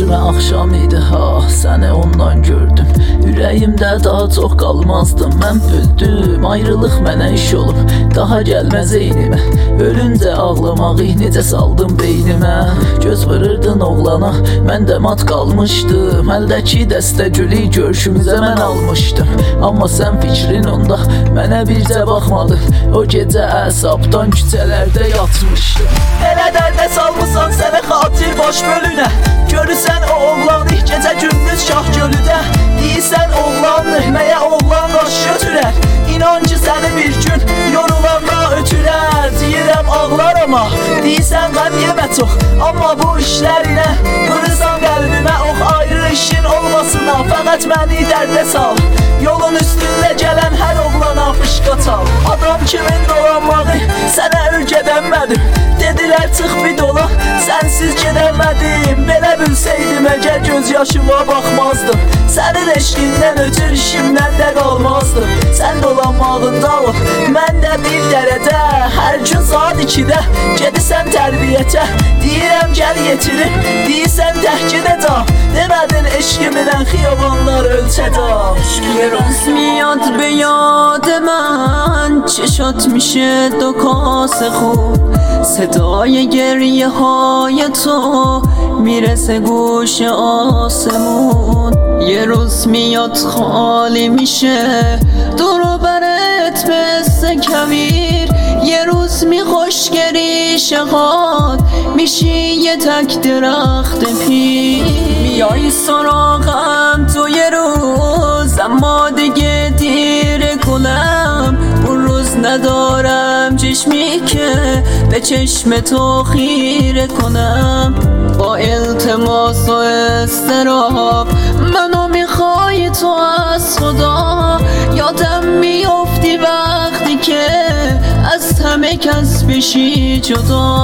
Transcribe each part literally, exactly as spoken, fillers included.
Cümə axşam idi ha, səni ondan gördüm. Ürəyimdə daha çox qalmazdım. Mən bildim, ayrılıq mənə iş olub, daha gəlməz eynimə. Ölüncə ağlamağı necə saldım beynimə. Göz vururdun oğlana, mən də mat qalmışdım. Əldəki dəstə gülü görüşümüzə mən almışdım. Amma sən fikrin onda mənə bircə baxmadın. O gecə əsabdan küçələrdə yatmışdım. Elə dərdə salmısan sənə xatir baş bölünə. Görürsən o oğlanı gecə gündüz şah gölüdə. Deyirsən oğlanı, məyə oğlan daş götürər. İnan ki səni bir gün yorulanla ötürər. Deyirəm ağlar ama, deyirsən qəm yemə çox. Amma bu işlərinə qırırsan qəlbimə ox. Ayrı işin olmasına fəqət məni dərdə sal. Yolun üstündə gələn hər oğlana fışqa çal. Adam kimin dolanmağı sənə ürgədənmədim. Dedilər çıx bir dola, sənsiz gedəmədim. Belə bilsəydim əgər göz yaşıma baxmazdım. Sənin eşqindən ötür işimdən də qalmazdım. Sən dolanmağında ol, mən də bir dərədə. Hər gün saat ikidə gedirsən tərbiyyətə. Deyirəm gəl yetirim, deyirsən təhkidə cam. Demədin eşqimdən xiyabanlar ölçədam. یه روز میاد به یاد من چشات میشه دو کاس خوب صدای گریه های تو میرسه گوش آسمون یه روز میاد خالی میشه دور برت مثل کویر یه روز میخوشگری شقات میشی یه تک درخت پیر میای سراغم تو یه روز اما دیگه دیر کنم اون روز ندارم چشمی که به چشم تو خیره کنم با التماس و استراب منو میخوای تو از خدا یادم میافتی وقتی که از همه کس بشی جدا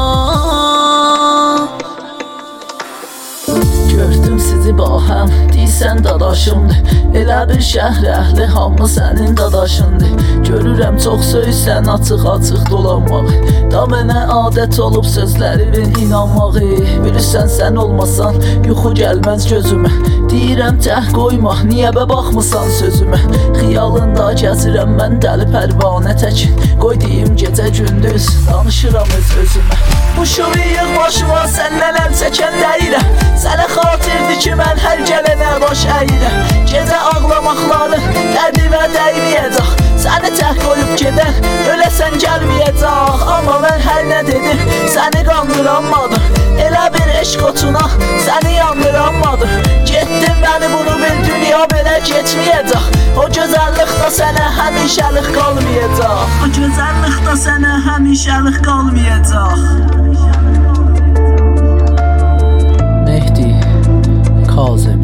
Gördüm sizi ba həm, deysən dadaşımdır. Elə bir şəhər əhli hamı sənin dadaşındır. Görürəm çox söysən açıq-açıq dolanmağı. Da mənə adət olub sözlərimin inanmağı. Bilirsən sən olmasan yuxu gəlməz gözümə. Deyirəm təh qoyma, niyə bə baxmısan sözümə. Xiyalında gəzirəm mən dəli pərvanə təkin. Qoy deyim gecə gündüz danışıram öz özümə. Bu şuviyıq başıma sən nələr çəkən deyirəm. Sənə xatirdir ki mən hər gələnə baş əyirəm. Gecə ağlamaqları dərdimə dəyməyəcək. Səni tək qoyub gedən öləsən gəlməyəcək. Amma mən hər nə dedim səni qandıranmadım. Elə bir eşq otuna səni yandıranmadım. Getdim məni bunu bil dünya belə getməyəcək. O gözəllikdə sənə həmişəlik qalmayacaq. O gözəllikdə sənə həmişəlik qalmayacaq. Mehdi Kazım